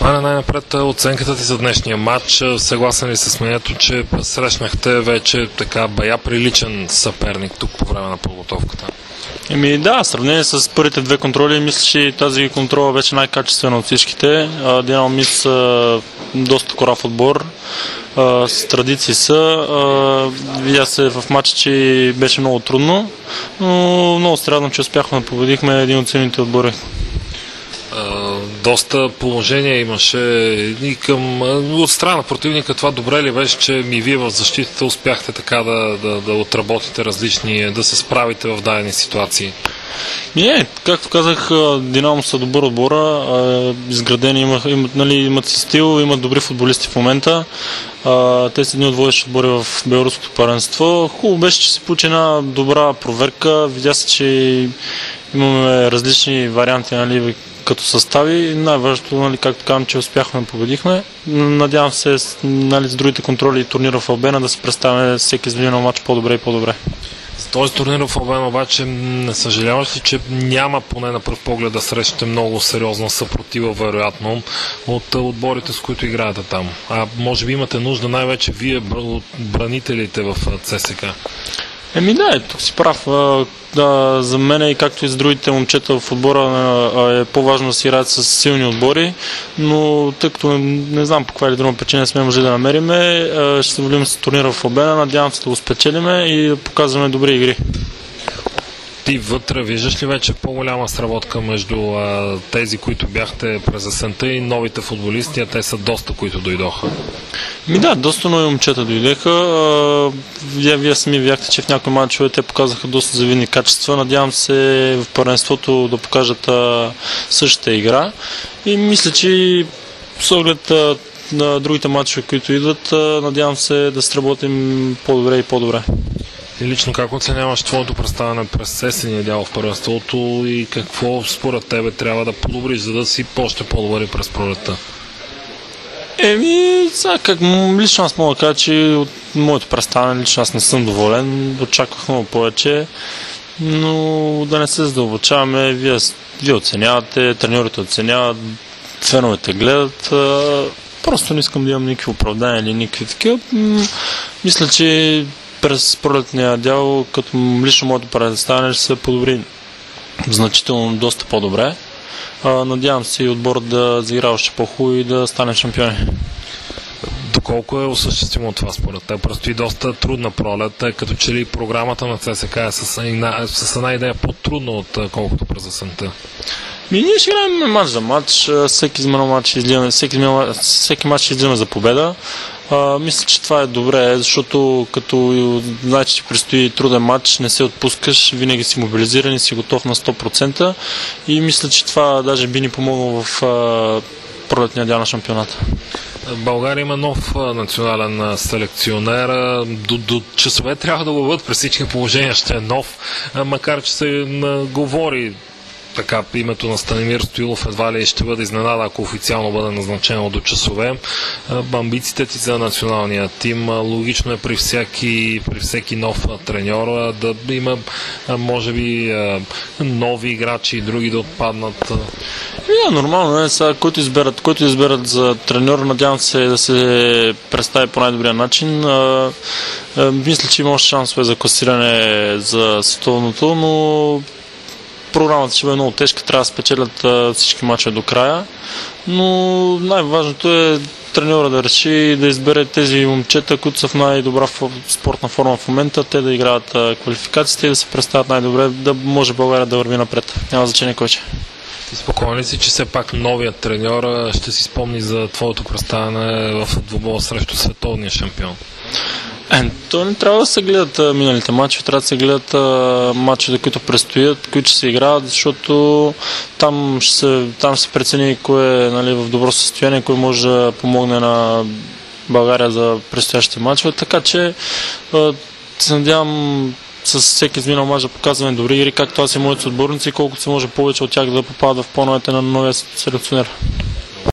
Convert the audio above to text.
Ана, най-напред оценката ти за днешния матч. Съгласен ли с мнението, че срещнахте вече така бая приличен съперник тук по време на подготовката? Да, в сравнение с първите две контроли, мисля, че тази контрола беше най-качествена от всичките. Динамо Мис доста корав отбор, с традиции са. Видя се в матча, че беше много трудно, но много се радвам, че успяхме да победихме един от силните отбори. Доста положения имаше и от страна на противника. Това добре ли беше, че вие в защитата успяхте така да отработите различни, да се справите в дадени ситуации? Както казах, Динамо са добър отбора, изградени, имат си стил, имат добри футболисти в момента. Те са едни от водещи отбори в белоруското паренство. Хубаво беше, че се получи една добра проверка. Видя се, че имаме различни варианти, като състави. Най-важното, както казвам, че успяхме да победихме. Надявам се с другите контроли и турнира в Албена да се представяме всеки изминал матч по-добре и по-добре. За този турнир в Албена обаче не съжаляваш ли, че няма поне на пръв поглед да срещате много сериозна съпротива, вероятно, от отборите, с които играете там? А може би имате нужда най-вече вие, бранителите в ЦСК? Тук си прав. За мен и както и за другите момчета в отбора е по-важно да си играят с силни отбори, но тъй като не знам по каква или друга причина сме можели да намерим, ще се волим с турнира в Албена, надявам се да го спечелиме и да показваме добри игри. Ти вътре виждаш ли вече по-голяма сработка между тези, които бяхте през есента и новите футболисти, а те са доста, които дойдоха? Доста нови момчета дойдеха. Вие сами видяхте, че в някои мачове те показаха доста завидни качества. Надявам се в първенството да покажат същата игра. И мисля, че с оглед на другите мачове, които идват, надявам се да сработим по-добре и по-добре. И лично как оценяваш твоето представяне през есения дял в първенството и какво според тебе трябва да подобриш, за да си още по-добър и през пролетта? Лично аз мога да кажа, че от моето представяне лично аз не съм доволен. Очаквах много повече, но да не се задълбочаваме. Вие оценявате, треньорите оценяват, феновете гледат. Просто не искам да имам никакви оправдания или никакви такива. Мисля, че през пролетния дял, като лично моето представяне, ще се подобри значително доста по-добре. Надявам се и отборът да заигра още по-хубаво и да стане шампиони. Доколко е осъществимо това според теб? Предстои доста трудна пролет, като че ли програмата на ЦСК е с една идея по-трудна, отколкото през есента. Ние ще играем матч за матч, всеки матч ще излизаме за победа. Мисля, че това е добре, защото като знаеш, че предстои труден матч, не се отпускаш, винаги си мобилизиран и си готов на 100% и мисля, че това даже би ни помогнало в пролетния дял на шампионата. България има нов национален селекционер. До часове трябва да го бъдат, при всички положения ще е нов, макар че се говори така, името на Станимир Стоилов едва ли ще бъде изненада, ако официално бъде назначено до часове. Амбициите ти за националния тим, логично е при всеки нов треньор да има, може би, нови играчи и други да отпаднат. Нормално е. Сега, който изберат за треньор, надявам се да се представи по най-добрия начин. Мисля, че има още шансове за класиране за световното, но програмата ще бъде много тежка, трябва да спечелят всички мачове до края, но най-важното е треньора да реши да избере тези момчета, които са в най-добра спортна форма в момента, те да играят квалификациите и да се представят най-добре, да може България да върви напред. Няма значение кой че. Ти спокоен ли си, че все пак новият треньор ще си спомни за твоето представяне в двубоя срещу световния шампион? То не трябва да се гледат миналите матчове, трябва да се гледат матчовете, които предстоят, които ще се играят, защото там ще се прецени кой е в добро състояние, кой може да помогне на България за предстоящите матчове, така че се надявам с всеки изминал мач да показваме добри игри, както аз и моите отборници, колкото се може повече от тях да попадат в плановете на новия селекционер.